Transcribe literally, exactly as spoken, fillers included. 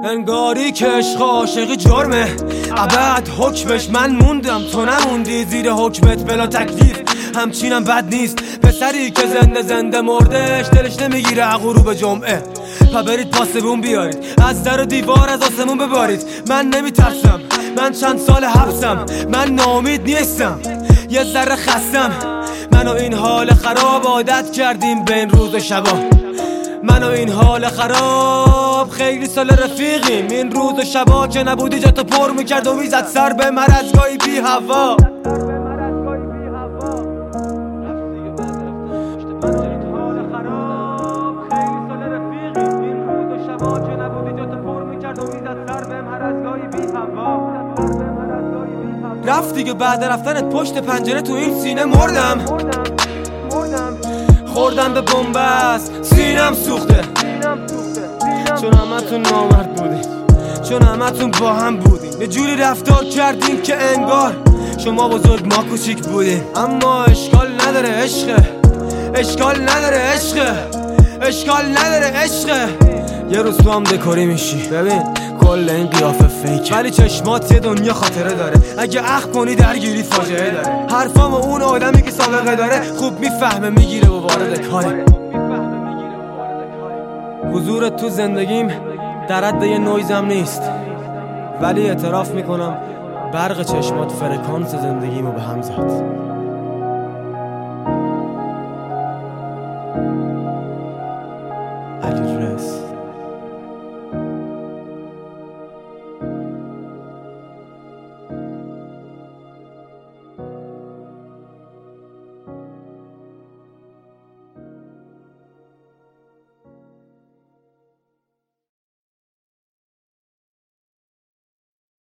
انگاری که عشق عاشقی جرمه، ابد حکمش من موندم تو نموندی زیر حکمت بلا تکلیف. همچینم بد نیست پسری که زنده زنده مردش دلش نمیگیره غروب جمعه. پا برید پاسبون بیارید، از در و دیوار از آسمون ببارید. من نمیترسم، من چند سال حبسم، من ناامید نیستم، یه ذره خستم. منو این حال خراب عادت کردیم به این روز و شبا. منو این حال خراب خیلی سال رفیقیم. این روز و شبا که نبودی جاتو پر میکرد و میزد سر به مرزگاهی بی هوا. رفت دیگه بعد رفتنت پشت پنجره تو این سینه مردم. خوردم به بنبست سینم سوخته، چون همتون نامرد بودین، چون همتون با هم بودین. یه جوری رفتار کردین که انگار شما بزرگ ما کوچیک بودین. اما اشکال نداره عشقه، اشکال نداره عشقه، اشکال نداره عشقه. یه روز تو هم دکوری میشی، ببین کل این قیافه فیکه، ولی چشمات یه دنیا خاطره داره. اگه اخ کنی درگیری فاجعه داره. حرفام و اون آدمی که سابقه داره خوب میفهمه میگیره و وارد کاره. حضورت تو زندگیم در حد یه نویزم نیست، ولی اعتراف میکنم برق چشمات فرکانس زندگیمو به هم زد.